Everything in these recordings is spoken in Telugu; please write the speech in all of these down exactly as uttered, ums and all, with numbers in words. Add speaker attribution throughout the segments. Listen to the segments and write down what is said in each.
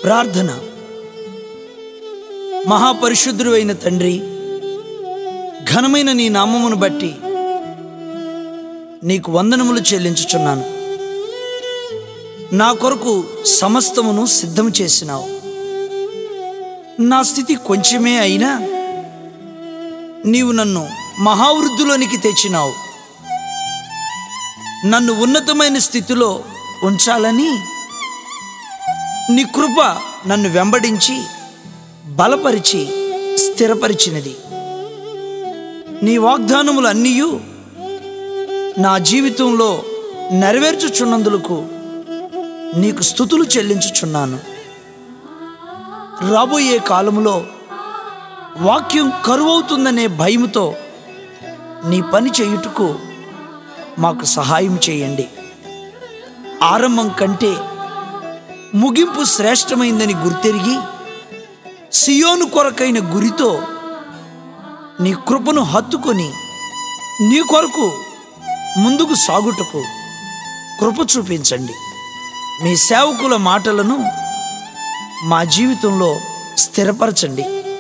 Speaker 1: ప్రార్థన. మహాపరిశుద్ధుడు అయిన తండ్రి, ఘనమైన నీ నామమును బట్టి నీకు వందనములు చెల్లించుచున్నాను. నా కొరకు సమస్తమును సిద్ధం చేసినావు. నా స్థితి కొంచెమే అయినా నీవు నన్ను మహావృద్ధిలోనికి తెచ్చినావు. నన్ను ఉన్నతమైన స్థితిలో ఉంచాలని నీ కృప నన్ను వెంబడించి బలపరిచి స్థిరపరిచినది. నీ వాగ్దానములు అన్నీయు నా జీవితంలో నెరవేర్చుచున్నందులకు నీకు స్తుతులు చెల్లించుచున్నాను. రాబోయే కాలములో వాక్యం కరువవుతుందనే భయముతో నీ పని చేయుటకు మాకు సహాయం చేయండి. ఆరంభం కంటే ముగింపు శ్రేష్టమైందని గుర్తెరిగి సియోను కొరకైన గురితో నీ కృపను హత్తుకొని నీ కొరకు ముందుకు సాగుటకు కృప చూపించండి. మీ సేవకుల మాటలను మా జీవితంలో స్థిరపరచండి.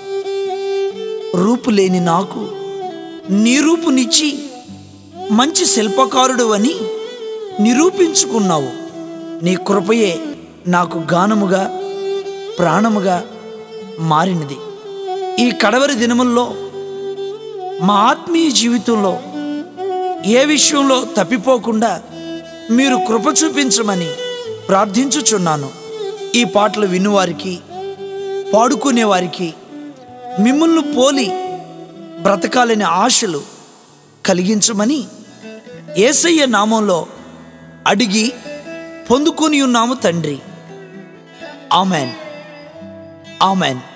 Speaker 1: రూపు లేని నాకు నీ రూపునిచ్చి మంచి శిల్పకారుడు అని నిరూపించుకున్నావు. నీ కృపయే నాకు గానముగా ప్రాణముగా మారినది. ఈ కడవరి దినముల్లో మా ఆత్మీయ జీవితంలో ఏ విషయంలో తప్పిపోకుండా మీరు కృప చూపించమని ప్రార్థించుచున్నాను. ఈ పాటలు వినువారికి, పాడుకునేవారికి మిమ్మల్ని పోలి బ్రతకాలనే ఆశలు కలిగించమని యేసయ్య నామంలో అడిగి పొందుకొని ఉన్నాము తండ్రి. Amen, amen.